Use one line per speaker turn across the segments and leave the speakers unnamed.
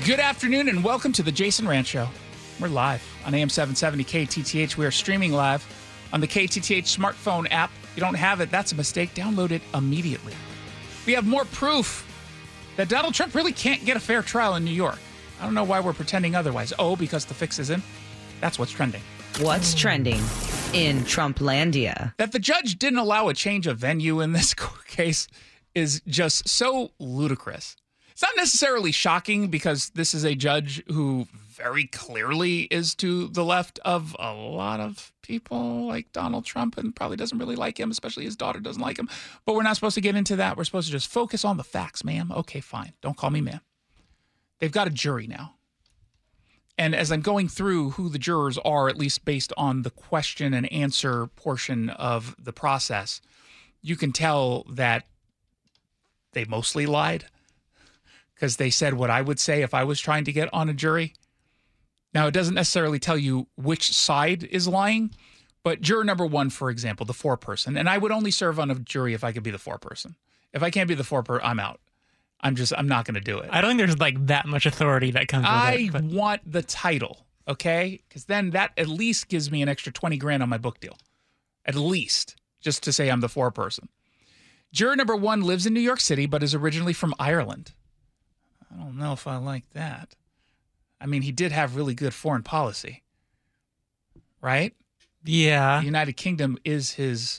Good afternoon and welcome to the Jason Rant Show. We're live on AM 770 KTTH. We are streaming live on the KTTH smartphone app. If you don't have it, that's a mistake. Download it immediately. We have more proof that Donald Trump really can't get a fair trial in New York. I don't know why we're pretending otherwise. Oh, because the fix is in? That's what's trending.
What's trending in Trumplandia?
That the judge didn't allow a change of venue in this case is just so ludicrous. It's not necessarily shocking because this is a judge who very clearly is to the left of a lot of people like Donald Trump and probably doesn't really like him, especially his daughter doesn't like him. But we're not supposed to get into that. We're supposed to just focus on the facts, ma'am. Okay, fine. Don't call me ma'am. They've got a jury now. And as I'm going through who the jurors are, at least based on the question and answer portion of the process, you can tell that they mostly lied. Because they said what I would say if I was trying to get on a jury. Now, it doesn't necessarily tell you which side is lying, but juror number one, for example, the foreperson, and I would only serve on a jury if I could be the foreperson. If I can't be the foreperson, I'm out. I'm not going to do it.
I don't think there's like that much authority that comes with it.
I want the title, okay? Because then that at least gives me an extra $20,000 on my book deal. At least, just to say I'm the foreperson. Juror number one lives in New York City, but is originally from Ireland. I don't know if I like that. I mean, he did have really good foreign policy, right?
Yeah.
The United Kingdom is his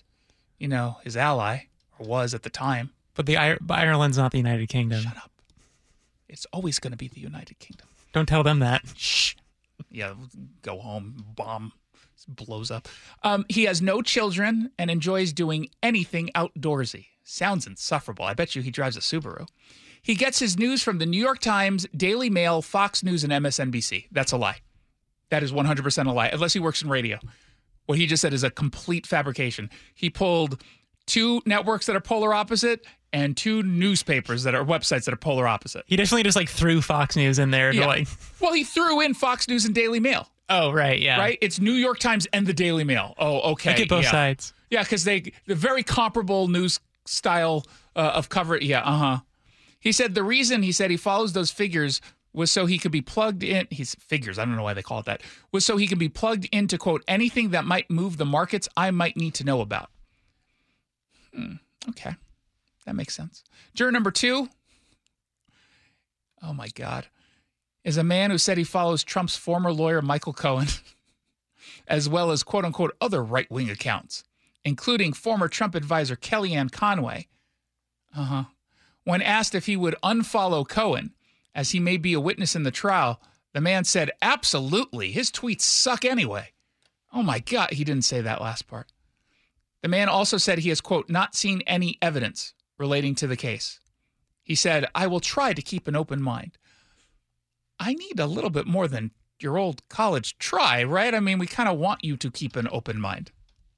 ally, or was at the time.
But Ireland's not the United Kingdom.
Shut up. It's always going to be the United Kingdom.
Don't tell them that.
Shh. Yeah, go home, bomb, blows up. He has no children and enjoys doing anything outdoorsy. Sounds insufferable. I bet you he drives a Subaru. He gets his news from the New York Times, Daily Mail, Fox News, and MSNBC. That's a lie. That is 100% a lie, unless he works in radio. What he just said is a complete fabrication. He pulled two networks that are polar opposite and two newspapers that are websites that are polar opposite.
He definitely just like threw Fox News in there.
Yeah.
To
Well, he threw in Fox News and Daily Mail.
Oh, right, yeah.
Right? It's New York Times and the Daily Mail. Oh, okay.
I get both sides.
Yeah, because they're very comparable news style of cover. Yeah, He said the reason he follows those figures was so he could be plugged in. Figures, I don't know why they call it that. Was so he can be plugged into, quote, anything that might move the markets I might need to know about. Okay. That makes sense. Juror number two, oh my God, is a man who said he follows Trump's former lawyer, Michael Cohen, as well as, quote unquote, other right-wing accounts, including former Trump advisor Kellyanne Conway. When asked if he would unfollow Cohen, as he may be a witness in the trial, the man said, absolutely. His tweets suck anyway. Oh my God, he didn't say that last part. The man also said he has, quote, not seen any evidence relating to the case. He said, I will try to keep an open mind. I need a little bit more than your old college try, right? I mean, we kind of want you to keep an open mind.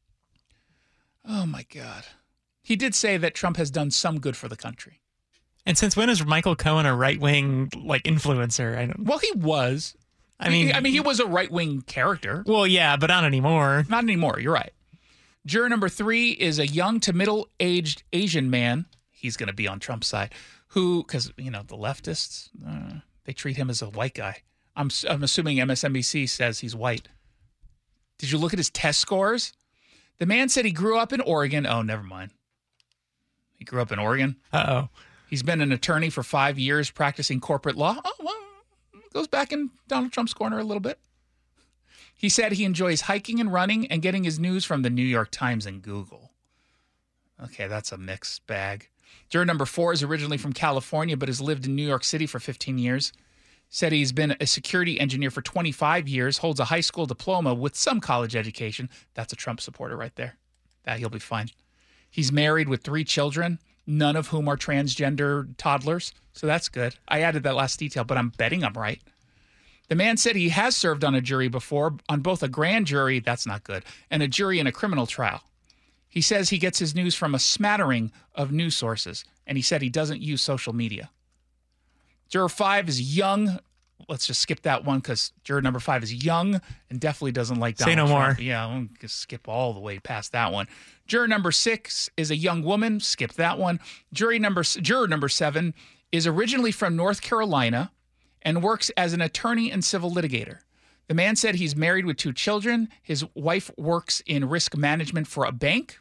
Oh my God. He did say that Trump has done some good for the country.
And since when is Michael Cohen a right-wing like influencer?
Well, he was. I mean, he was a right-wing character.
Well, yeah, but not anymore.
Not anymore. You're right. Juror number three is a young to middle-aged Asian man. He's going to be on Trump's side. Who, because, the leftists, they treat him as a white guy. I'm assuming MSNBC says he's white. Did you look at his test scores? The man said he grew up in Oregon. Oh, never mind. He grew up in Oregon?
Uh-oh.
He's been an attorney for 5 years practicing corporate law. Oh, well, goes back in Donald Trump's corner a little bit. He said he enjoys hiking and running and getting his news from the New York Times and Google. Okay, that's a mixed bag. Juror number four is originally from California, but has lived in New York City for 15 years. Said he's been a security engineer for 25 years, holds a high school diploma with some college education. That's a Trump supporter right there. That he'll be fine. He's married with 3 children, none of whom are transgender toddlers. So that's good. I added that last detail, but I'm betting I'm right. The man said he has served on a jury before, on both a grand jury, that's not good, and a jury in a criminal trial. He says he gets his news from a smattering of news sources, and he said he doesn't use social media. Juror 5 is young. Let's just skip that one because juror number 5 is young and definitely doesn't like Donald Trump. Say no more. Yeah, we'll just skip all the way past that one. Juror number 6 is a young woman. Skip that one. Juror number 7 is originally from North Carolina and works as an attorney and civil litigator. The man said he's married with 2 children. His wife works in risk management for a bank.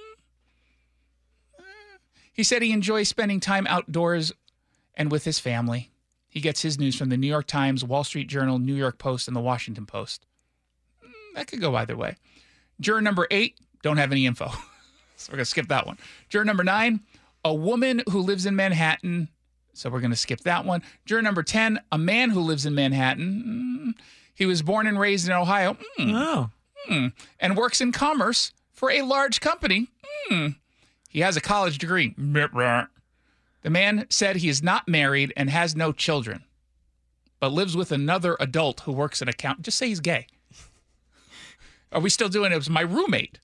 He said he enjoys spending time outdoors and with his family. He gets his news from the New York Times, Wall Street Journal, New York Post, and the Washington Post. That could go either way. Juror number 8, don't have any info. So we're going to skip that one. Juror number 9, a woman who lives in Manhattan. So we're going to skip that one. Juror number 10, a man who lives in Manhattan. He was born and raised in Ohio. And works in commerce for a large company. He has a college degree. The man said he is not married and has no children, but lives with another adult who works in account. Just say he's gay. Are we still doing it? It was my roommate.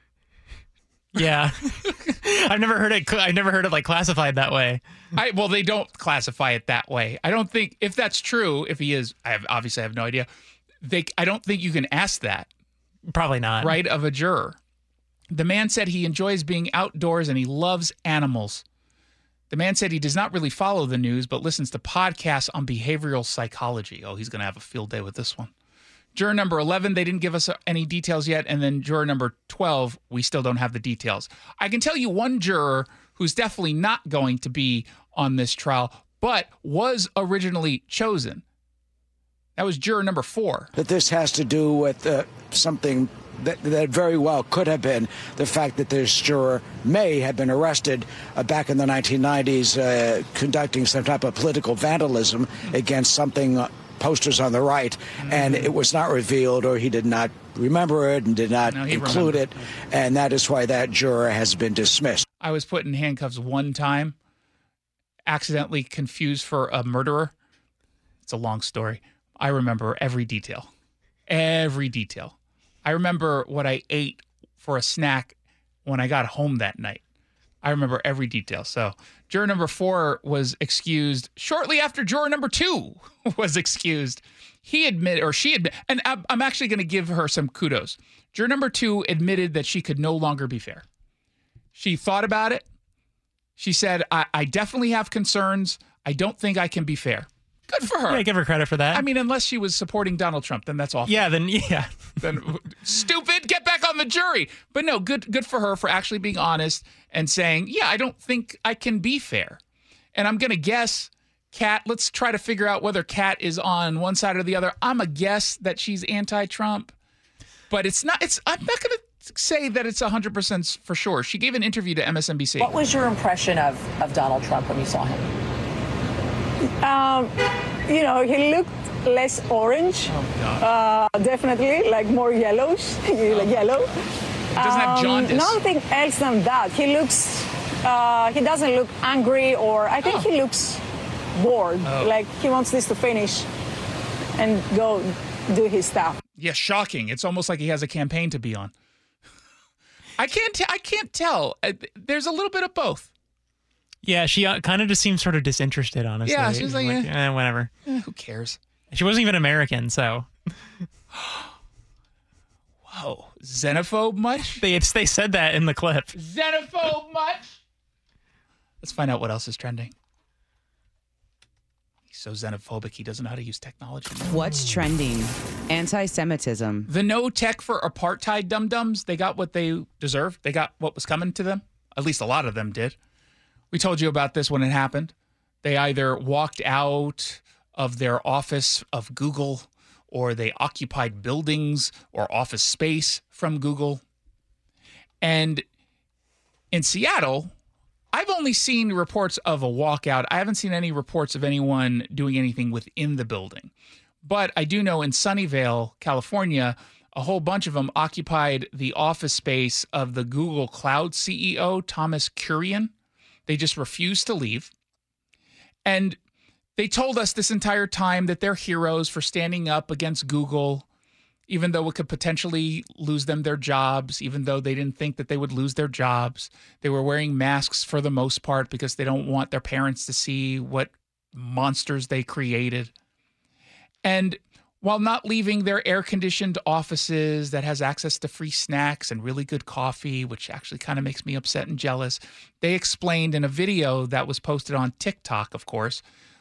Yeah. I've never heard it like classified that way.
Well, they don't classify it that way. I don't think, if that's true, if he is, I have no idea. I don't think you can ask that.
Probably not.
Right, of a juror. The man said he enjoys being outdoors and he loves animals. The man said he does not really follow the news, but listens to podcasts on behavioral psychology. Oh, he's going to have a field day with this one. Juror number 11, they didn't give us any details yet. And then juror number 12, we still don't have the details. I can tell you one juror who's definitely not going to be on this trial, but was originally chosen. That was juror number 4.
That this has to do with something that very well could have been the fact that this juror may have been arrested back in the 1990s conducting some type of political vandalism against something, posters on the right, and it was not revealed, or he did not remember it and did not include it, and that is why that juror has been dismissed.
I was put in handcuffs one time, accidentally confused for a murderer. It's a long story. I remember every detail. Every detail. I remember what I ate for a snack when I got home that night. I remember every detail. So juror number 4 was excused shortly after juror number 2 was excused. She admitted, and I'm actually going to give her some kudos. Juror number 2 admitted that she could no longer be fair. She thought about it. She said, I definitely have concerns. I don't think I can be fair. Good for her.
Yeah, give her credit for that.
I mean, unless she was supporting Donald Trump, then that's awful.
Yeah, yeah.
Then stupid, get back on the jury. But no, good for her for actually being honest and saying, yeah, I don't think I can be fair. And I'm going to guess, Kat, let's try to figure out whether Kat is on one side or the other. I'm a guess that she's anti-Trump, but I'm not going to say that it's 100% for sure. She gave an interview to MSNBC.
What was your impression of Donald Trump when you saw him?
He looked less orange. Definitely, like more yellows. Like yellow.
He doesn't have jaundice.
Nothing else than that. He looks. He doesn't look angry, or I think he looks bored. Like he wants this to finish and go do his stuff.
Yeah, shocking. It's almost like he has a campaign to be on. I can't tell. There's a little bit of both.
Yeah, she kind of just seems sort of disinterested, honestly.
Yeah, she's like
whatever.
Who cares?
She wasn't even American, so.
Whoa, xenophobe much?
They said that in the clip.
Xenophobe much? Let's find out what else is trending. He's so xenophobic, he doesn't know how to use technology.
What's trending? Anti-Semitism.
The no tech for apartheid dum-dums, they got what they deserved. They got what was coming to them. At least a lot of them did. We told you about this when it happened. They either walked out of their office of Google, or they occupied buildings or office space from Google. And in Seattle, I've only seen reports of a walkout. I haven't seen any reports of anyone doing anything within the building. But I do know in Sunnyvale, California, a whole bunch of them occupied the office space of the Google Cloud CEO, Thomas Kurian. They just refused to leave. And they told us this entire time that they're heroes for standing up against Google, even though it could potentially lose them their jobs, even though they didn't think that they would lose their jobs. They were wearing masks for the most part because they don't want their parents to see what monsters they created. And while not leaving their air-conditioned offices that has access to free snacks and really good coffee, which actually kind of makes me upset and jealous, they explained in a video that was posted on TikTok, of course,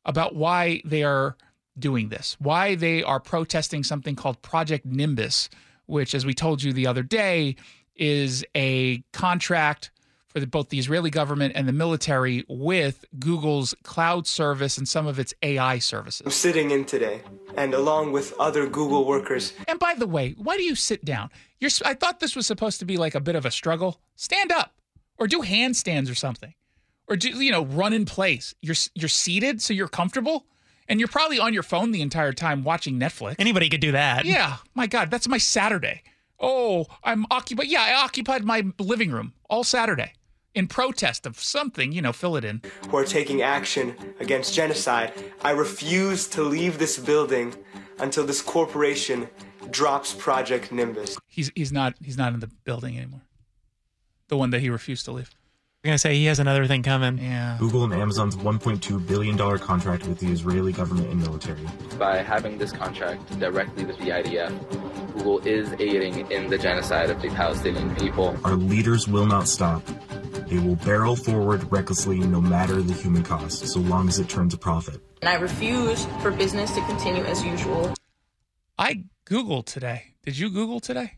about why they are doing this, why they are protesting something called Project Nimbus, which, as we told you the other day, is a contract for both the Israeli government and the military with Google's cloud service and some of its AI services.
I'm sitting in today, and along with other Google workers.
And by the way, why do you sit down? I thought this was supposed to be like a bit of a struggle. Stand up or do handstands or something, or do, run in place. You're seated so you're comfortable, and you're probably on your phone the entire time watching Netflix.
Anybody could do that.
Yeah, my God, that's my Saturday. Oh, I'm occupied. Yeah, I occupied my living room all Saturday in protest of something, fill it in.
Who are taking action against genocide. I refuse to leave this building until this corporation drops Project Nimbus.
He's not in the building anymore. The one that he refused to leave.
I'm going to say he has another thing coming.
Yeah.
Google and Amazon's $1.2 billion contract with the Israeli government and military.
By having this contract directly with the IDF, Google is aiding in the genocide of the Palestinian people.
Our leaders will not stop. They will barrel forward recklessly no matter the human cost, so long as it turns a profit.
And I refuse for business to continue as usual.
I Googled today. Did you Google today?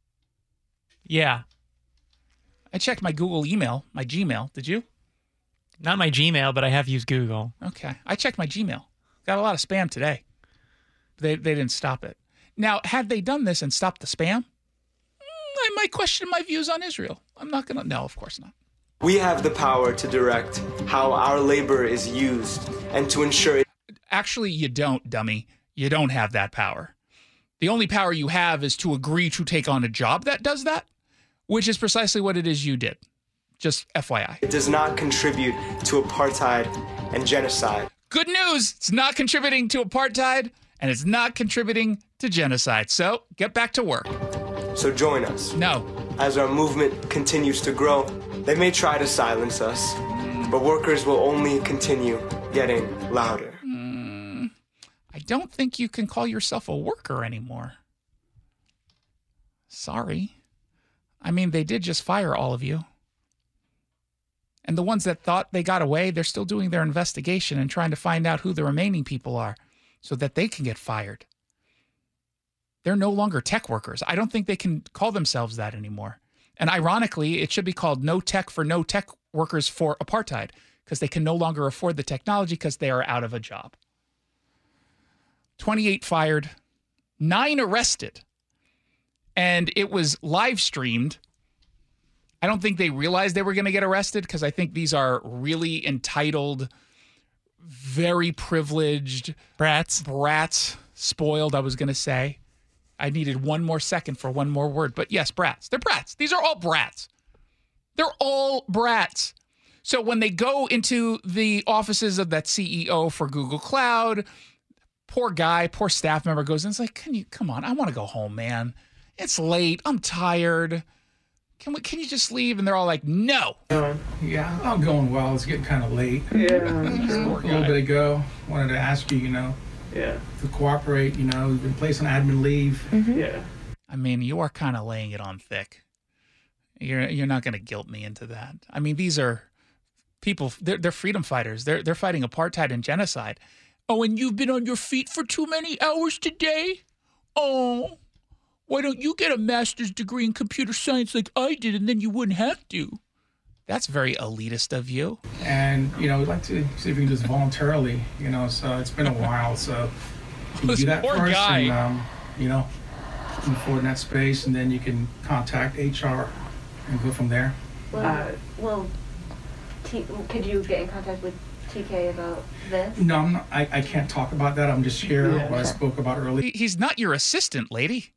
Yeah.
I checked my Google email, my Gmail. Did you?
Not my Gmail, but I have used Google.
Okay. I checked my Gmail. Got a lot of spam today. They didn't stop it. Now, had they done this and stopped the spam, I might question my views on Israel. I'm not going to. No, of course not.
We have the power to direct how our labor is used and to ensure it.
Actually, you don't, dummy. You don't have that power. The only power you have is to agree to take on a job that does that, which is precisely what it is you did. Just FYI.
It does not contribute to apartheid and genocide.
Good news. It's not contributing to apartheid, and it's not contributing to genocide. So get back to work.
So join us.
No.
As our movement continues to grow, they may try to silence us, but workers will only continue getting louder.
I don't think you can call yourself a worker anymore. Sorry. I mean, they did just fire all of you. And the ones that thought they got away, they're still doing their investigation and trying to find out who the remaining people are so that they can get fired. They're no longer tech workers. I don't think they can call themselves that anymore. And ironically, it should be called no tech for no tech workers for apartheid, because they can no longer afford the technology because they are out of a job. 28 fired, 9 arrested, and it was live streamed. I don't think they realized they were going to get arrested, because I think these are really entitled, very privileged
brats,
spoiled, I was going to say. I needed one more second for one more word. But yes, brats. They're brats. These are all brats. They're all brats. So when they go into the offices of that CEO for Google Cloud, poor guy, poor staff member goes in. It's like, come on, I want to go home, man. It's late. I'm tired. Can you just leave? And they're all like, no.
Yeah, I'm going well. It's getting kind of late. Yeah. A little bit ago, wanted to ask you, to cooperate. We've been placed on admin leave.
Mm-hmm.
Yeah.
I mean, you are kind of laying it on thick. You're not going to guilt me into that. I mean, these are people. They're freedom fighters. They're fighting apartheid and genocide. Oh, and you've been on your feet for too many hours today? Oh, why don't you get a master's degree in computer science like I did, and then you wouldn't have to? That's very elitist of you.
And, we'd like to see if we can just voluntarily, so it's been a while, so you can do that
poor
first
guy.
And, move forward in that space, and then you can contact HR and go from there.
Could you get in contact with TK about this?
No, I can't talk about that. I'm just here what I spoke about earlier.
He's not your assistant, lady.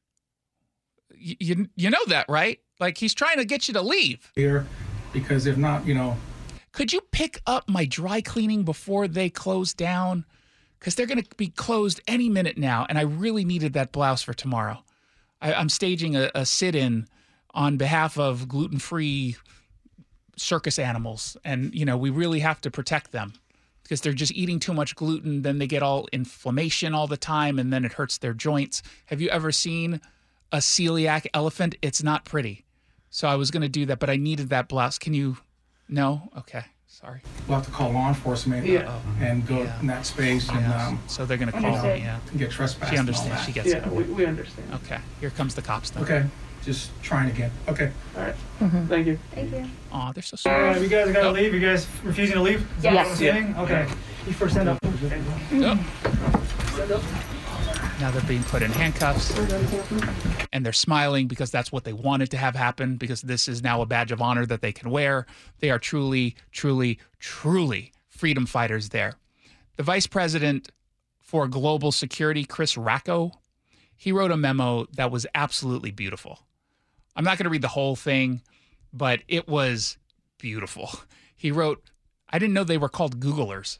You know that, right? Like, he's trying to get you to leave.
Here, because if not,
Could you pick up my dry cleaning before they close down? Because they're going to be closed any minute now, and I really needed that blouse for tomorrow. I'm staging a sit-in on behalf of gluten-free circus animals, and, we really have to protect them because they're just eating too much gluten. Then they get all inflammation all the time, and then it hurts their joints. Have you ever seen a celiac elephant? It's not pretty. So I was going to do that, but I needed that blouse. Can you? No? Okay. Sorry.
We'll have to call law enforcement and go in that space. And
so they're going to call
and get trespassed.
She understands. She gets it.
We understand.
Okay. Here comes the cops then.
Okay. Just trying again. Okay.
All right. Thank you.
Thank you.
Aw, they're so
All right,
sweet.
you guys got to leave. You guys refusing to leave?
Yes.
Okay. You first stand up.
Now they're being put in handcuffs, and they're smiling because that's what they wanted to have happen, because this is now a badge of honor that they can wear. They are truly, truly, truly freedom fighters there. The vice president for global security, Chris Racco, he wrote a memo that was absolutely beautiful. I'm not going to read the whole thing, but it was beautiful. He wrote, I didn't know they were called Googlers.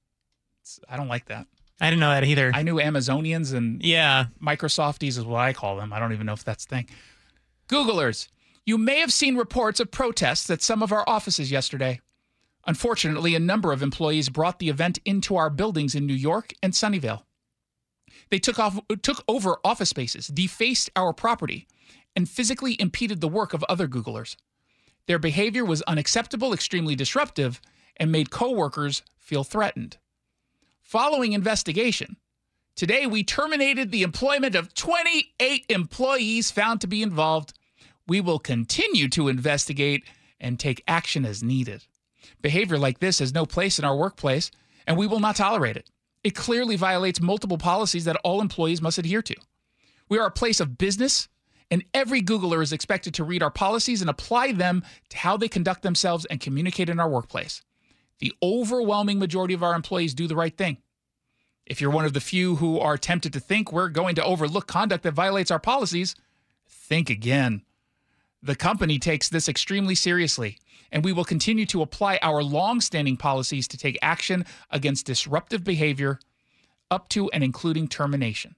I don't like that.
I didn't know that either.
I knew Amazonians and Microsofties is what I call them. I don't even know if that's the thing. Googlers, you may have seen reports of protests at some of our offices yesterday. Unfortunately, a number of employees brought the event into our buildings in New York and Sunnyvale. They took over office spaces, defaced our property, and physically impeded the work of other Googlers. Their behavior was unacceptable, extremely disruptive, and made coworkers feel threatened. Following investigation, today we terminated the employment of 28 employees found to be involved. We will continue to investigate and take action as needed. Behavior like this has no place in our workplace, and we will not tolerate it. It clearly violates multiple policies that all employees must adhere to. We are a place of business, and every Googler is expected to read our policies and apply them to how they conduct themselves and communicate in our workplace. The overwhelming majority of our employees do the right thing. If you're one of the few who are tempted to think we're going to overlook conduct that violates our policies, think again. The company takes this extremely seriously, and we will continue to apply our long-standing policies to take action against disruptive behavior up to and including termination.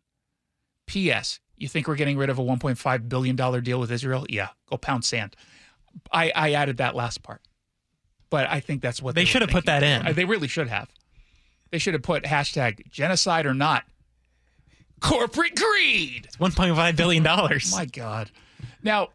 P.S. You think we're getting rid of a $1.5 billion deal with Israel? Yeah, go pound sand. I added that last part. But I think that's what
they should have put that in.
They really should have. They should have put hashtag genocide or not. Corporate greed.
It's $1.5 billion.
My God. Now,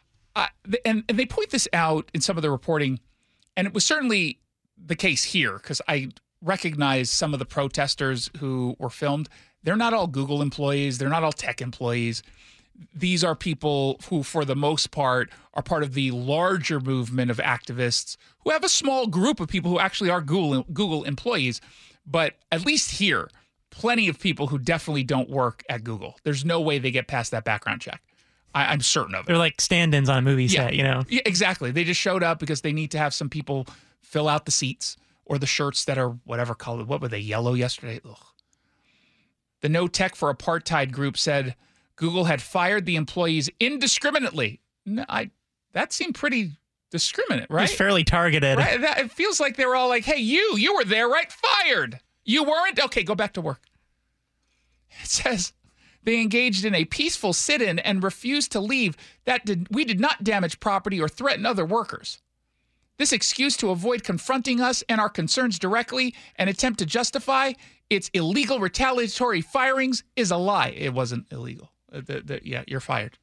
and they point this out in some of the reporting, and it was certainly the case here because I recognize some of the protesters who were filmed. They're not all Google employees. They're not all tech employees. These are people who, for the most part, are part of the larger movement of activists who have a small group of people who actually are Google employees. But at least here, plenty of people who definitely don't work at Google. There's no way they get past that background check. I'm certain of it.
They're like stand-ins on a movie set, you know?
Yeah, exactly. They just showed up because they need to have some people fill out the seats or the shirts that are whatever color. What were they, yellow yesterday? Ugh. The No Tech for Apartheid group said Google had fired the employees indiscriminately. No, that seemed pretty discriminate, right?
It's fairly targeted.
Right? It feels like they were all like, hey, you were there, right? Fired. You weren't? Okay, go back to work. It says they engaged in a peaceful sit-in and refused to leave. We did not damage property or threaten other workers. This excuse to avoid confronting us and our concerns directly and attempt to justify its illegal retaliatory firings is a lie. It wasn't illegal. Yeah, you're fired.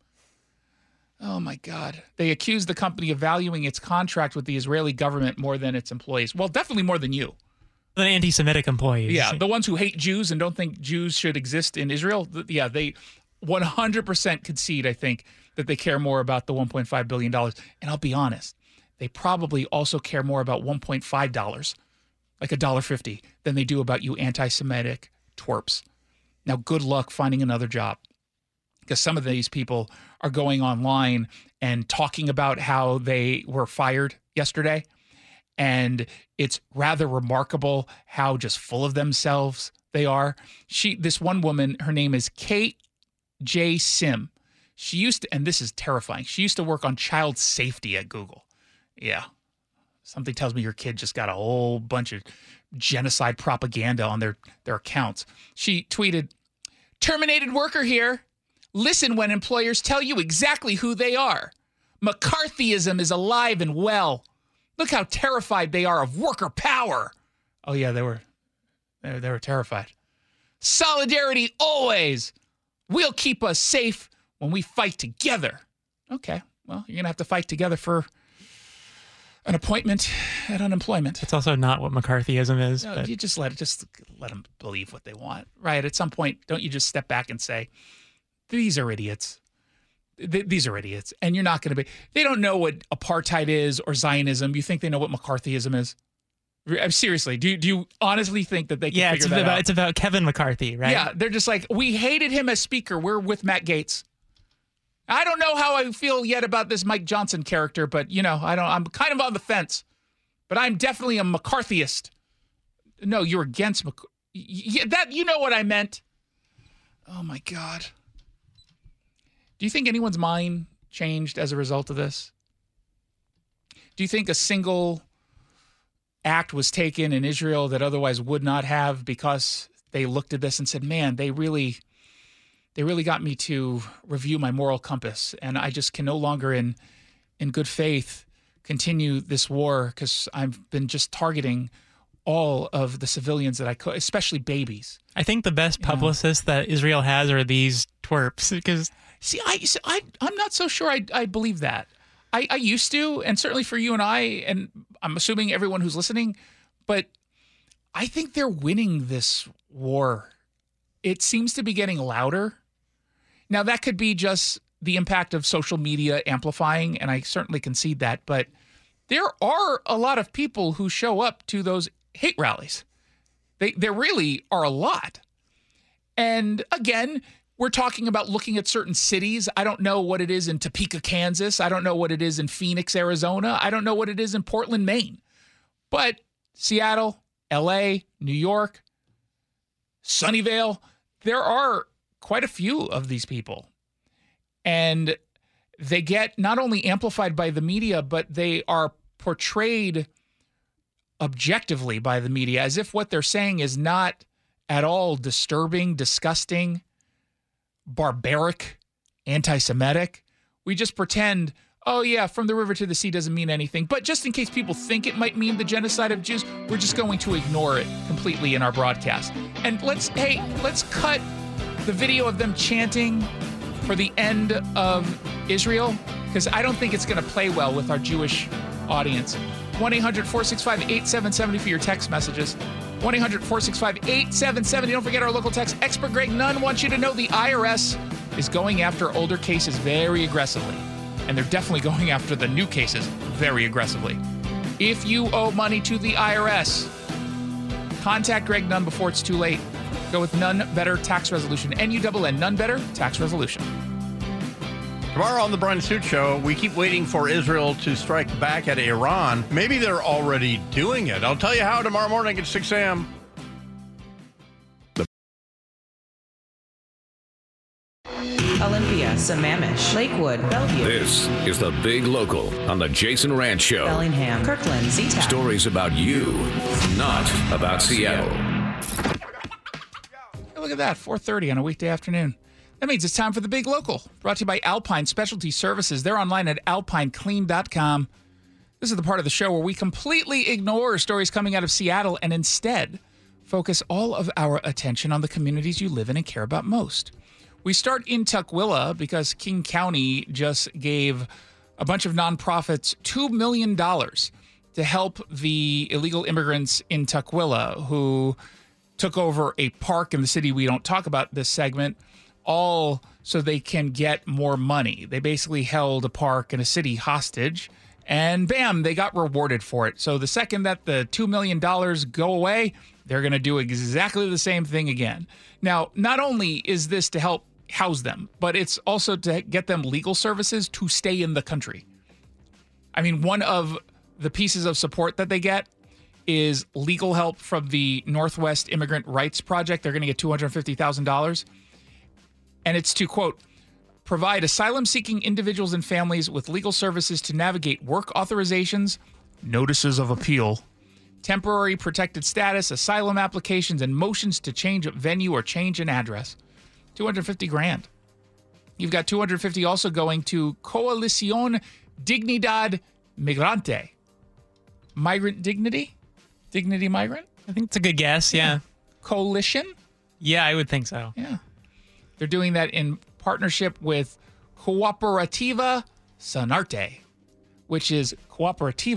Oh, my God. They accused the company of valuing its contract with the Israeli government more than its employees. Well, definitely more than you.
The anti-Semitic employees.
Yeah, the ones who hate Jews and don't think Jews should exist in Israel. Yeah, they 100% concede, I think, that they care more about the $1.5 billion. And I'll be honest, they probably also care more about $1.5, like $1.50, than they do about you anti-Semitic twerps. Now, good luck finding another job. Because some of these people are going online and talking about how they were fired yesterday. And it's rather remarkable how just full of themselves they are. This one woman, her name is Kate J. Sim. She used to, and this is terrifying, she used to work on child safety at Google. Yeah. Something tells me your kid just got a whole bunch of genocide propaganda on their accounts. She tweeted, "Terminated worker here. Listen when employers tell you exactly who they are. McCarthyism is alive and well. Look how terrified they are of worker power." Oh yeah, they were terrified. "Solidarity always. We'll keep us safe when we fight together." Okay, well, you're gonna have to fight together for an appointment at unemployment.
It's also not what McCarthyism is.
No,
but
you just let them believe what they want, right? At some point, don't you just step back and say, these are idiots. These are idiots. And you're not going to be, they don't know what apartheid is or Zionism. You think they know what McCarthyism is? Seriously, do you honestly think that they can figure that out?
It's about Kevin McCarthy, right?
Yeah, they're just like, we hated him as speaker. We're with Matt Gaetz. I don't know how I feel yet about this Mike Johnson character, but I'm kind of on the fence. But I'm definitely a McCarthyist. No, you're against that. You know what I meant. Oh my God. Do you think anyone's mind changed as a result of this? Do you think a single act was taken in Israel that otherwise would not have because they looked at this and said, man, they really got me to review my moral compass, and I just can no longer in good faith continue this war because I've been just targeting all of the civilians that I could, especially babies.
I think the best publicists that Israel has are these twerps. Because
I'm not so sure I believe that. I used to, and certainly for you and I'm assuming everyone who's listening, but I think they're winning this war. It seems to be getting louder. Now, that could be just the impact of social media amplifying, and I certainly concede that, but there are a lot of people who show up to those hate rallies. There really are a lot. And again, we're talking about looking at certain cities. I don't know what it is in Topeka, Kansas. I don't know what it is in Phoenix, Arizona. I don't know what it is in Portland, Maine. But Seattle, LA, New York, Sunnyvale, there are quite a few of these people. And they get not only amplified by the media, but they are portrayed objectively by the media as if what they're saying is not at all disturbing, disgusting, barbaric, anti-Semitic. We just pretend, oh yeah, from the river to the sea doesn't mean anything. But just in case people think it might mean the genocide of Jews, we're just going to ignore it completely in our broadcast. And let's cut the video of them chanting for the end of Israel, because I don't think it's going to play well with our Jewish audience. 1-800-465-8770 for your text messages. 1-800-465-8770. Don't forget our local text. Expert Greg Nunn wants you to know the IRS is going after older cases very aggressively. And they're definitely going after the new cases very aggressively. If you owe money to the IRS, contact Greg Nunn before it's too late. Go with None Better Tax Resolution. N-U-N-N, None Better Tax Resolution.
Tomorrow on the Brian Suit Show, we keep waiting for Israel to strike back at Iran. Maybe they're already doing it. I'll tell you how tomorrow morning at 6 a.m.
Olympia, Sammamish, Lakewood, Bellevue.
This is the Big Local on the Jason Ranch Show.
Bellingham, Kirkland, Z-Town.
Stories about you, not about Seattle.
Look at that, 4:30 on a weekday afternoon. That means it's time for the Big Local, brought to you by Alpine Specialty Services. They're online at alpineclean.com. This is the part of the show where we completely ignore stories coming out of Seattle and instead focus all of our attention on the communities you live in and care about most. We start in Tukwila because King County just gave a bunch of nonprofits $2 million to help the illegal immigrants in Tukwila who took over a park in the city. We don't talk about this segment, all so they can get more money. They basically held a park and a city hostage, and bam, they got rewarded for it. So the second that the $2 million go away, they're going to do exactly the same thing again. Now, not only is this to help house them, but it's also to get them legal services to stay in the country. I mean, one of the pieces of support that they get is legal help from the Northwest Immigrant Rights Project. They're going to get $250,000. And it's to, quote, provide asylum-seeking individuals and families with legal services to navigate work authorizations, notices of appeal, temporary protected status, asylum applications, and motions to change venue or change an address. $250,000. You've got $250 also going to Coalición Dignidad Migrante. Migrant Dignity? Dignity Migrant?
I think it's a good guess, yeah.
Coalition?
Yeah, I would think so.
Yeah. They're doing that in partnership with Cooperativa Sanarte, which is Cooperativa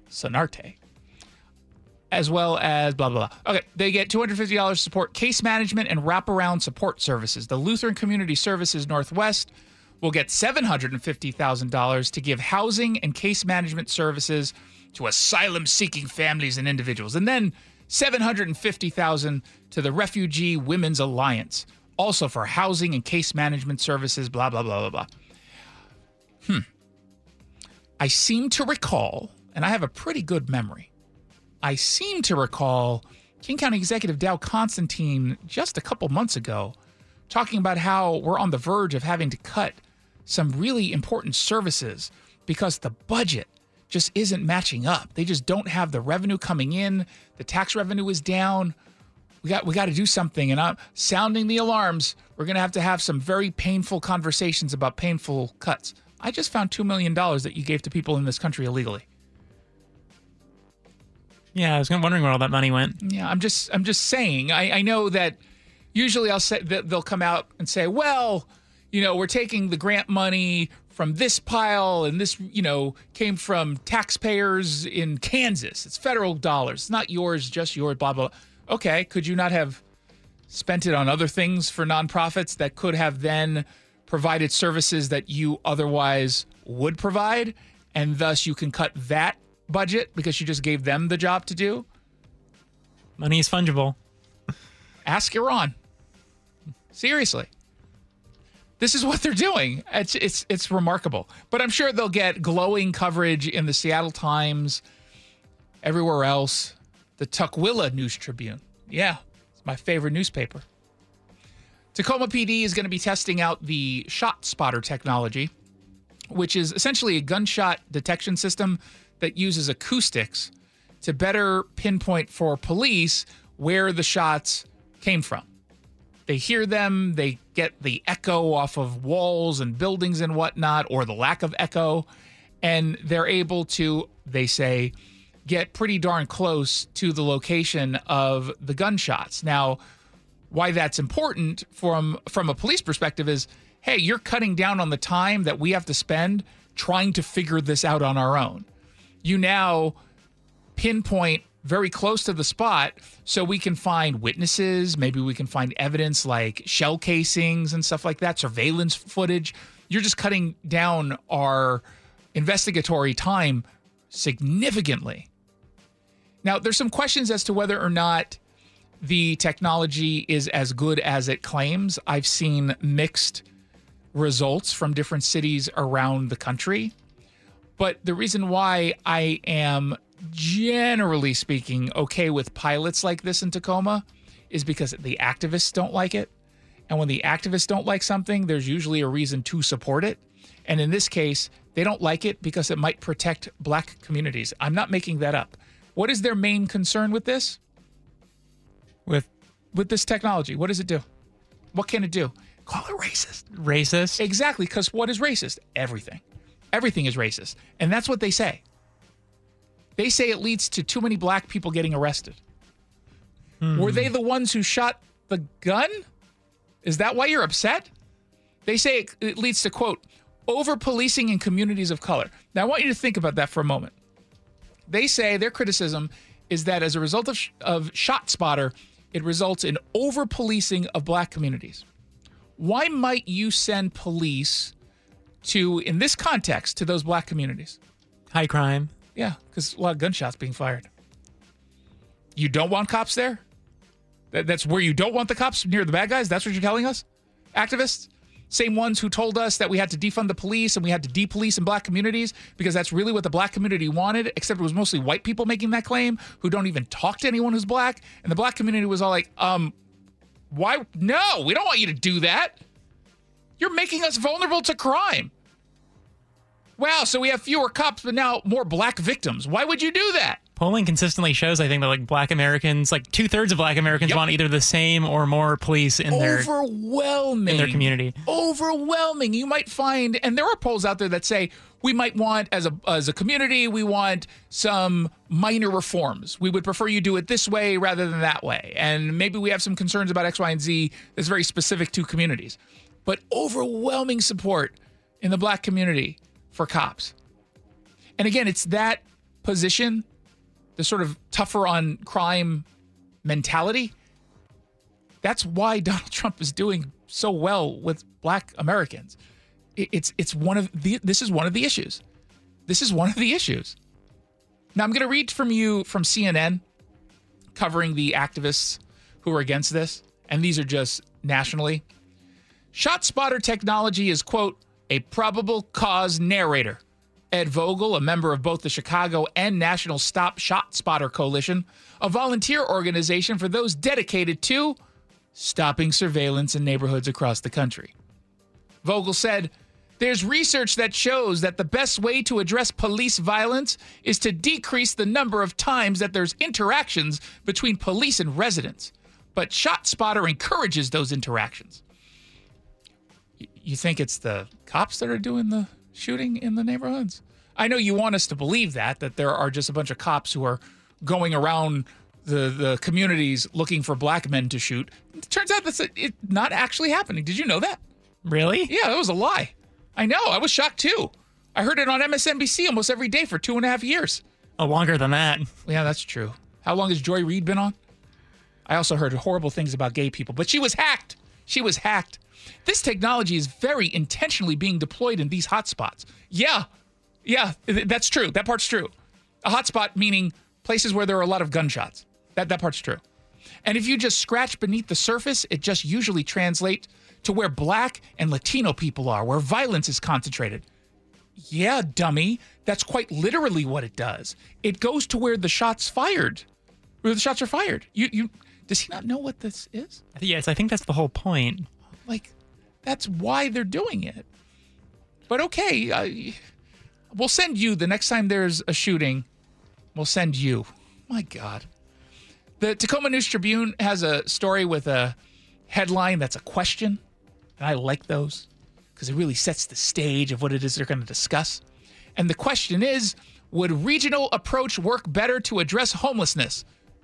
Sanarte, as well as blah, blah, blah. Okay, they get $250 to support case management and wraparound support services. The Lutheran Community Services Northwest will get $750,000 to give housing and case management services to asylum-seeking families and individuals. And then $750,000 to the Refugee Women's Alliance, also for housing and case management services, blah, blah, blah, blah, blah. I seem to recall, and I have a pretty good memory, I seem to recall King County Executive Dow Constantine just a couple months ago talking about how we're on the verge of having to cut some really important services because the budget just isn't matching up. They just don't have the revenue coming in. The tax revenue is down. We got to do something. And I'm sounding the alarms. We're going to have some very painful conversations about painful cuts. I just found $2 million that you gave to people in this country illegally.
Yeah, I was wondering where all that money went.
Yeah, I'm just saying. I know that usually I'll say that they'll come out and say, well, we're taking the grant money from this pile, and this, came from taxpayers in Kansas. It's federal dollars. It's not yours, just yours, blah, blah, blah. Okay, could you not have spent it on other things for nonprofits that could have then provided services that you otherwise would provide, and thus you can cut that budget because you just gave them the job to do?
Money is fungible.
Ask Iran. Seriously. This is what they're doing. It's remarkable. But I'm sure they'll get glowing coverage in the Seattle Times, everywhere else. The Tukwila News Tribune. Yeah, it's my favorite newspaper. Tacoma PD is going to be testing out the Shot Spotter technology, which is essentially a gunshot detection system that uses acoustics to better pinpoint for police where the shots came from. They hear them, they get the echo off of walls and buildings and whatnot, or the lack of echo, and they're able to, they say, get pretty darn close to the location of the gunshots. Now, why that's important from a police perspective is, hey, you're cutting down on the time that we have to spend trying to figure this out on our own. You now pinpoint very close to the spot so we can find witnesses. Maybe we can find evidence like shell casings and stuff like that, surveillance footage. You're just cutting down our investigatory time significantly. Now, there's some questions as to whether or not the technology is as good as it claims. I've seen mixed results from different cities around the country. But the reason why I am, generally speaking, okay with pilots like this in Tacoma is because the activists don't like it. And when the activists don't like something, there's usually a reason to support it. And in this case, they don't like it because it might protect black communities. I'm not making that up. What is their main concern with this? With this technology, what does it do? What can it do? Call it racist.
Racist?
Exactly, because what is racist? Everything. Everything is racist. And that's what they say. They say it leads to too many black people getting arrested. Were they the ones who shot the gun? Is that why you're upset? They say it leads to, quote, over-policing in communities of color. Now, I want you to think about that for a moment. They say their criticism is that as a result of Shot Spotter, it results in over-policing of black communities. Why might you send police to, in this context, to those black communities?
High crime.
Yeah, because a lot of gunshots being fired. You don't want cops there? That's where you don't want the cops, near the bad guys? That's what you're telling us? Activists? Same ones who told us that we had to defund the police and we had to depolice in black communities because that's really what the black community wanted, except it was mostly white people making that claim who don't even talk to anyone who's black. And the black community was all like, why? No, we don't want you to do that. You're making us vulnerable to crime. Wow, so we have fewer cops, but now more black victims. Why would you do that?
Polling consistently shows, I think, that like black Americans, like 2/3 of black Americans want either the same or more police in their community.
Overwhelming. You might find, and there are polls out there that say we might want, as a community, we want some minor reforms. We would prefer you do it this way rather than that way. And maybe we have some concerns about X, Y, and Z that's very specific to communities. But overwhelming support in the black community for cops. And again, it's that position, the sort of tougher on crime mentality, that's why Donald Trump is doing so well with black Americans. This is one of the issues. This is one of the issues. Now I'm going to read from CNN covering the activists who are against this, and these are just nationally. ShotSpotter technology is, quote, a probable cause narrator. Ed Vogel, a member of both the Chicago and National Stop ShotSpotter Coalition, a volunteer organization for those dedicated to stopping surveillance in neighborhoods across the country. Vogel said, there's research that shows that the best way to address police violence is to decrease the number of times that there's interactions between police and residents. But ShotSpotter encourages those interactions. You think it's the cops that are doing the shooting in the neighborhoods? I know you want us to believe that there are just a bunch of cops who are going around the communities looking for black men to shoot. It turns out that's not actually happening. Did you know that?
Really?
Yeah, that was a lie. I know. I was shocked too. I heard it on MSNBC almost every day for 2.5 years.
Oh, longer than that.
Yeah, that's true. How long has Joy Reid been on? I also heard horrible things about gay people, but she was hacked. She was hacked. This technology is very intentionally being deployed in these hotspots. Yeah, that's true. That part's true. A hotspot meaning places where there are a lot of gunshots. That part's true. And if you just scratch beneath the surface, it just usually translates to where black and Latino people are, where violence is concentrated. Yeah, dummy. That's quite literally what it does. It goes to where the shots fired, where the shots are fired. Does he not know what this is?
Yes, I think that's the whole point.
Like, that's why they're doing it. But okay, we'll send you the next time there's a shooting. We'll send you. My God. The Tacoma News Tribune has a story with a headline that's a question. And I like those because it really sets the stage of what it is they're going to discuss. And the question is, would regional approach work better to address homelessness?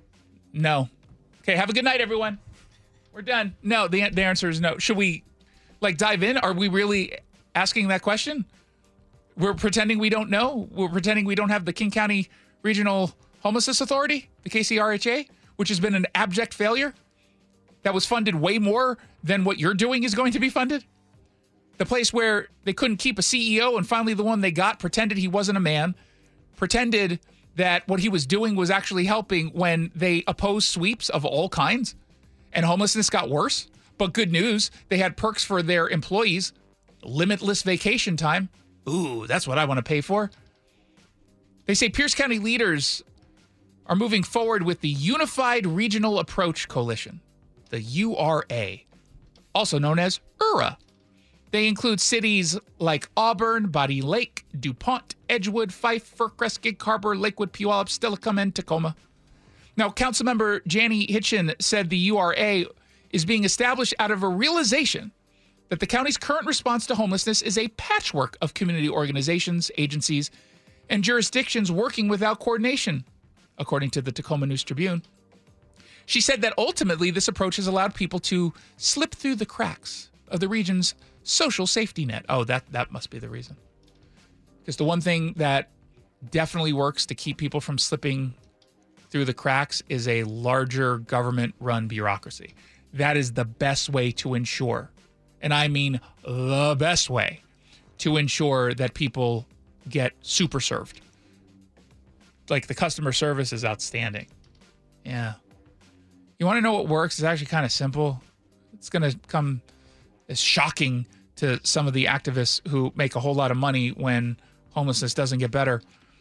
No. Okay, have a good night, everyone. We're done. No, the answer is no. Should we dive in? Are we really asking that question? We're pretending we don't know. We're pretending we don't have the King County Regional Homelessness Authority, the KCRHA, which has been an abject failure. That was funded way more than what you're doing is going to be funded. The place where they couldn't keep a CEO and finally the one they got pretended he wasn't a man, pretended that what he was doing was actually helping when they opposed sweeps of all kinds and homelessness got worse. But good news, they had perks for their employees, limitless vacation time. Ooh, that's what I want to pay for. They say Pierce County leaders are moving forward with the Unified Regional Approach Coalition, the URA, also known as URA. They include cities like Auburn, Body Lake, DuPont, Edgewood, Fife, Fircrest, Gig Harbor, Lakewood, Puyallup, Steilacoom, and Tacoma. Now, Councilmember Janie Hitchin said the URA is being established out of a realization that the county's current response to homelessness is a patchwork of community organizations, agencies, and jurisdictions working without coordination, according to the Tacoma News Tribune. She said that ultimately this approach has allowed people to slip through the cracks of the region's social safety net. Oh, that must be the reason. Because the one thing that definitely works to keep people from slipping through the cracks is a larger government-run bureaucracy. That is the best way to ensure, and I mean the best way, to ensure that people get super served. Like, the customer service is outstanding. Yeah. You want to know what works? It's actually kind of simple. It's going to come as shocking to some of the activists who make a whole lot of money when homelessness doesn't get better.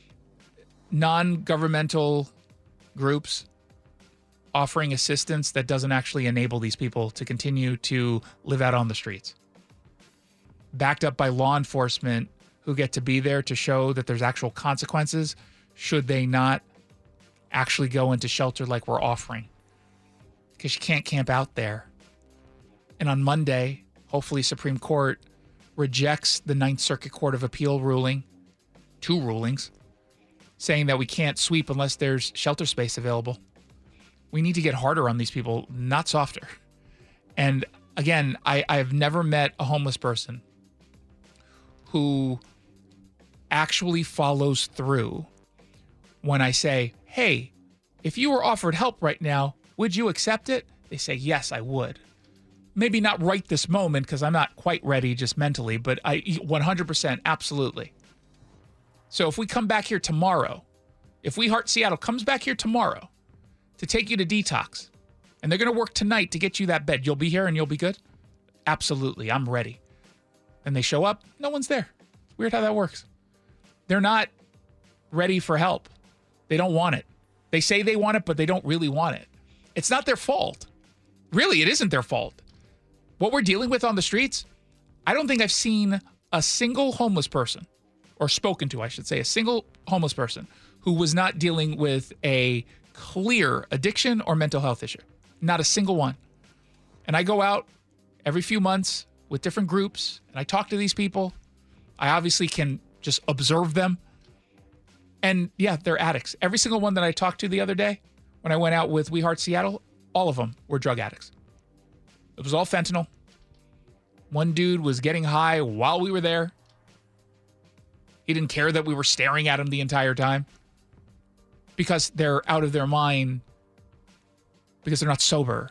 Non-governmental groups offering assistance that doesn't actually enable these people to continue to live out on the streets. Backed up by law enforcement who get to be there to show that there's actual consequences should they not actually go into shelter like we're offering. Because you can't camp out there. And on Monday, hopefully Supreme Court rejects the Ninth Circuit Court of Appeal ruling, 2 rulings, saying that we can't sweep unless there's shelter space available. We need to get harder on these people, not softer. And again, I've never met a homeless person who actually follows through when I say, hey, if you were offered help right now, would you accept it? They say, yes, I would. Maybe not right this moment because I'm not quite ready just mentally, but I 100% absolutely. So if we come back here tomorrow, if We Heart Seattle comes back here tomorrow to take you to detox, and they're going to work tonight to get you that bed, you'll be here and you'll be good? Absolutely, I'm ready. And they show up, no one's there. It's weird how that works. They're not ready for help. They don't want it. They say they want it, but they don't really want it. It's not their fault. Really, it isn't their fault. What we're dealing with on the streets, I don't think I've seen a single homeless person, or spoken to, I should say, a single homeless person who was not dealing with a clear addiction or mental health issue. Not a single one. And I go out every few months with different groups, and I talk to these people. I obviously can just observe them. And yeah, they're addicts. Every single one that I talked to the other day when I went out with We Heart Seattle, all of them were drug addicts. It was all fentanyl. One dude was getting high while we were there. He didn't care that we were staring at him the entire time because they're out of their mind because they're not sober.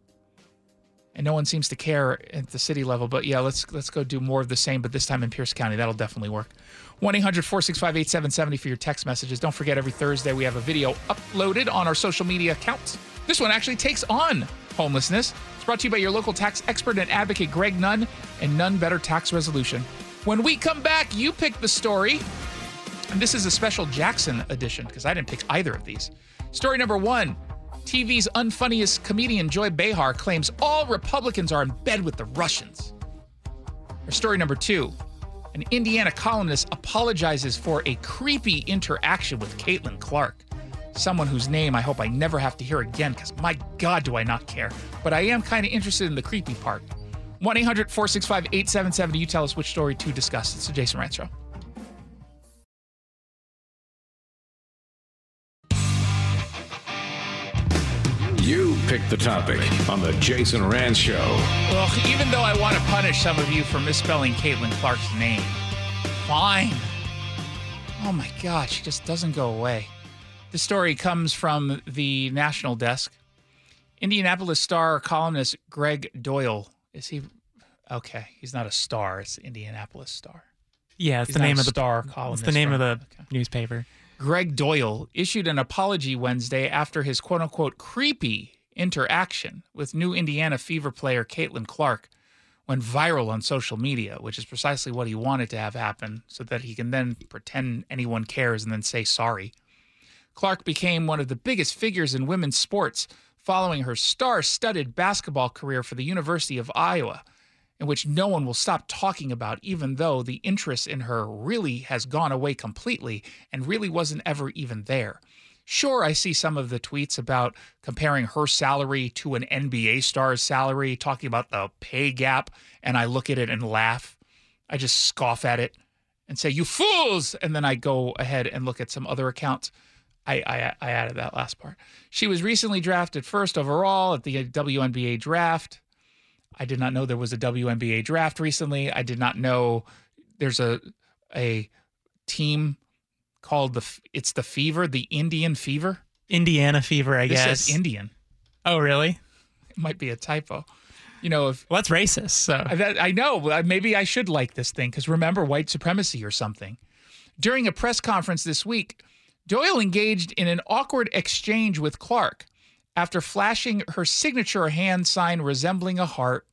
And no one seems to care at the city level. But yeah, let's go do more of the same, but this time in Pierce County. That'll definitely work. 1-800-465-8770 for your text messages. Don't forget, every Thursday we have a video uploaded on our social media accounts. This one actually takes on homelessness. It's brought to you by your local tax expert and advocate, Greg Nunn, and None Better Tax Resolution. When we come back, you pick the story. And this is a special Jackson edition because I didn't pick either of these. Story number 1. TV's unfunniest comedian Joy Behar claims all Republicans are in bed with the Russians. Or story number 2. An Indiana columnist apologizes for a creepy interaction with Caitlin Clark. Someone whose name I hope I never have to hear again because my God, do I not care. But I am kind of interested in the creepy part. 1-800-465-8770. You tell us which story to discuss. It's the Jason Rantz Show.
You pick the topic on the Jason Rantz Show.
Well, even though I want to punish some of you for misspelling Caitlin Clark's name, fine. Oh my God, she just doesn't go away. This story comes from the National Desk. Indianapolis Star columnist Greg Doyle. Is he? Okay, he's not a star. It's Indianapolis Star.
Yeah, it's
He's
the
not
name
a
of the
star columnist.
It's the name of the newspaper.
Greg Doyle issued an apology Wednesday after his quote-unquote creepy interaction with new Indiana Fever player Caitlin Clark went viral on social media, which is precisely what he wanted to have happen so that he can then pretend anyone cares and then say sorry. Clark became one of the biggest figures in women's sports following her star-studded basketball career for the University of Iowa, in which no one will stop talking about, even though the interest in her really has gone away completely and really wasn't ever even there. Sure, I see some of the tweets about comparing her salary to an NBA star's salary, talking about the pay gap, and I look at it and laugh. I just scoff at it and say, you fools! And then I go ahead and look at some other accounts. I added that last part. She was recently drafted first overall at the WNBA draft. I did not know there was a WNBA draft recently. I did not know there's a team called it's the Fever, the Indian Fever.
Indiana Fever, I guess.
This says Indian.
Oh, really?
It might be a typo. You know,
well, that's racist. So
I know. Maybe I should like this thing because remember white supremacy or something. During a press conference this week, Doyle engaged in an awkward exchange with Clark after flashing her signature hand sign resembling a heart.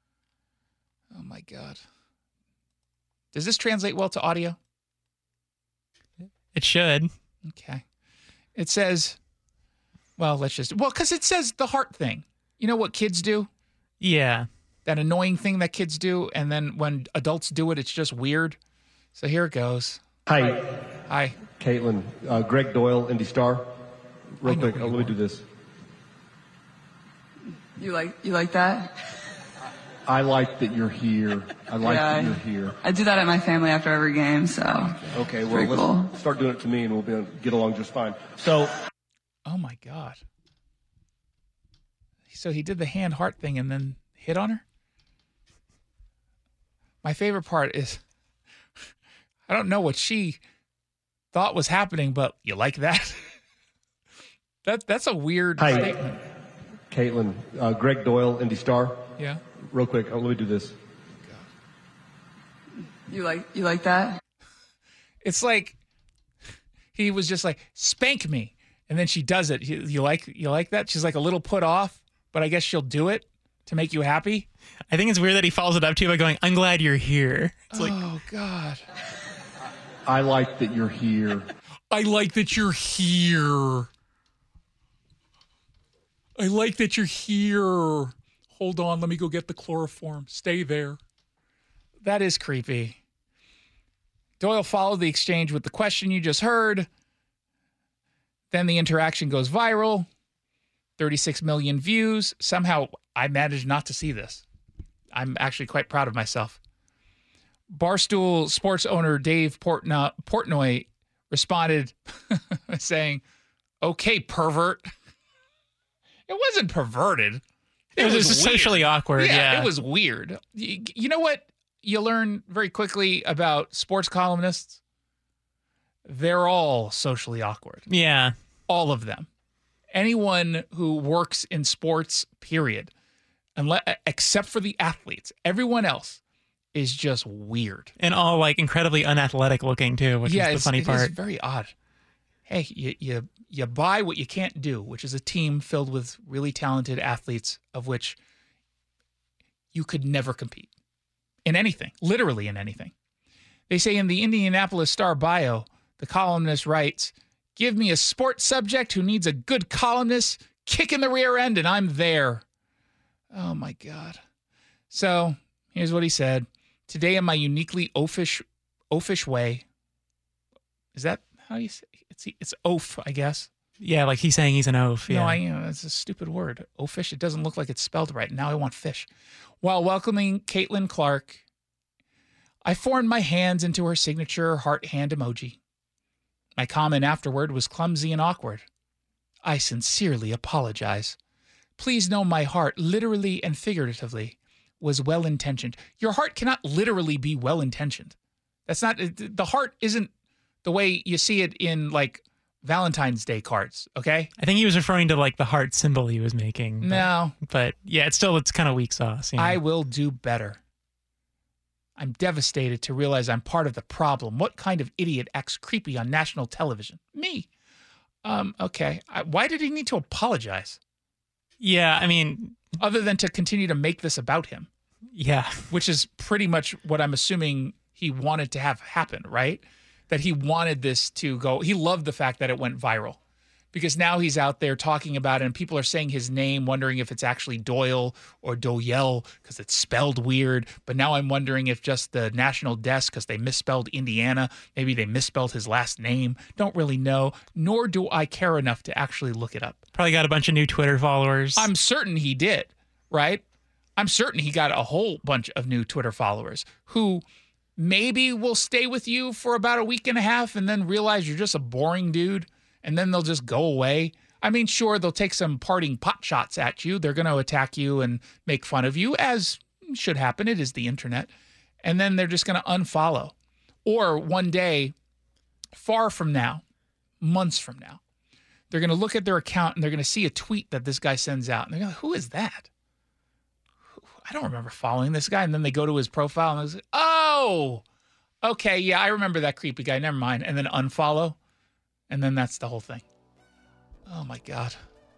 Oh, my God. Does this translate well to audio?
It should.
Okay. It says, because it says the heart thing. You know what kids do?
Yeah.
That annoying thing that kids do, and then when adults do it, it's just weird. So here it goes.
Hi.
Hi.
Caitlin. Greg Doyle, Indy Star. Real quick, let me do this.
You like that?
I like that you're here. I like that you're here.
I do that at my family after every game, so.
Okay, well, let's start doing it to me and we'll be able to get along just fine. So.
Oh, my God. So he did the hand heart thing and then hit on her? My favorite part is, I don't know what she thought was happening, but you like that? That's a weird statement.
Caitlin, Greg Doyle, Indy Star.
Yeah.
Real quick, let me do this.
You like that?
It's like he was just like, spank me. And then she does it. You like that? She's like a little put off, but I guess she'll do it to make you happy.
I think it's weird that he follows it up too by going, I'm glad you're here. It's like,
oh, God.
I like that you're here.
I like that you're here. I like that you're here. Hold on, let me go get the chloroform. Stay there. That is creepy. Doyle followed the exchange with the question you just heard. Then the interaction goes viral. 36 million views. Somehow I managed not to see this. I'm actually quite proud of myself. Barstool Sports owner Dave Portnoy responded saying, okay, pervert. It wasn't perverted.
It was just socially awkward. Yeah,
it was weird. You know what you learn very quickly about sports columnists? They're all socially awkward.
Yeah.
All of them. Anyone who works in sports, period, except for the athletes, everyone else is just weird.
And all like incredibly unathletic looking too, which is the funny part.
It is very odd. Hey, you buy what you can't do, which is a team filled with really talented athletes of which you could never compete in anything, literally in anything. They say in the Indianapolis Star bio, the columnist writes, give me a sports subject who needs a good columnist, kick in the rear end, and I'm there. Oh, my God. So here's what he said. Today in my uniquely oafish way. Is that how you say it? It's oaf, I guess.
Yeah, like he's saying he's an oaf. Yeah.
No, it's a stupid word. Oafish, it doesn't look like it's spelled right. Now I want fish. While welcoming Caitlin Clark, I formed my hands into her signature heart hand emoji. My comment afterward was clumsy and awkward. I sincerely apologize. Please know my heart, literally and figuratively, was well-intentioned. Your heart cannot literally be well-intentioned. That's not, the heart isn't the way you see it in like Valentine's Day cards, okay?
I think he was referring to like the heart symbol he was making.
No.
But yeah, it's kind of weak sauce. You know?
I will do better. I'm devastated to realize I'm part of the problem. What kind of idiot acts creepy on national television? Me. Okay. Why did he need to apologize?
Yeah, I mean,
other than to continue to make this about him.
Yeah.
Which is pretty much what I'm assuming he wanted to have happen, right? That he wanted this to go. He loved the fact that it went viral because now he's out there talking about it and people are saying his name, wondering if it's actually Doyle or Doyle because it's spelled weird. But now I'm wondering if just the national desk, because they misspelled Indiana, maybe they misspelled his last name. Don't really know, nor do I care enough to actually look it up.
Probably got a bunch of new Twitter followers.
I'm certain he did, right? I'm certain he got a whole bunch of new Twitter followers who maybe will stay with you for about a week and a half and then realize you're just a boring dude and then they'll just go away. I mean, sure, they'll take some parting pot shots at you. They're going to attack you and make fun of you, as should happen. It is the internet. And then they're just going to unfollow. Or one day, far from now, months from now, they're going to look at their account and they're going to see a tweet that this guy sends out. And they're going to go, who is that? I don't remember following this guy. And then they go to his profile and they're like, oh, okay, yeah, I remember that creepy guy. Never mind. And then unfollow. And then that's the whole thing. Oh, my God.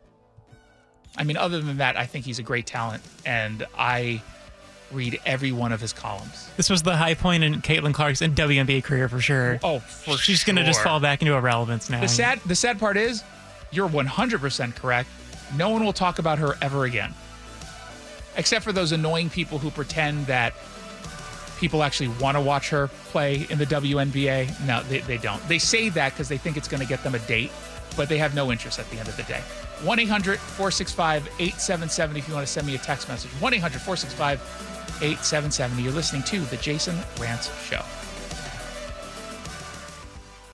I mean, other than that, I think he's a great talent. And I read every one of his columns.
This was the high point in Caitlin Clark's WNBA career for sure.
Oh, for sure.
She's going to just fall back into irrelevance now.
The sad part is, you're 100% correct. No one will talk about her ever again. Except for those annoying people who pretend that people actually want to watch her play in the WNBA. No, they don't. They say that because they think it's going to get them a date, but they have no interest at the end of the day. 1-800-465-8770 if you want to send me a text message. 1-800-465-8770. You're listening to The Jason Rantz Show.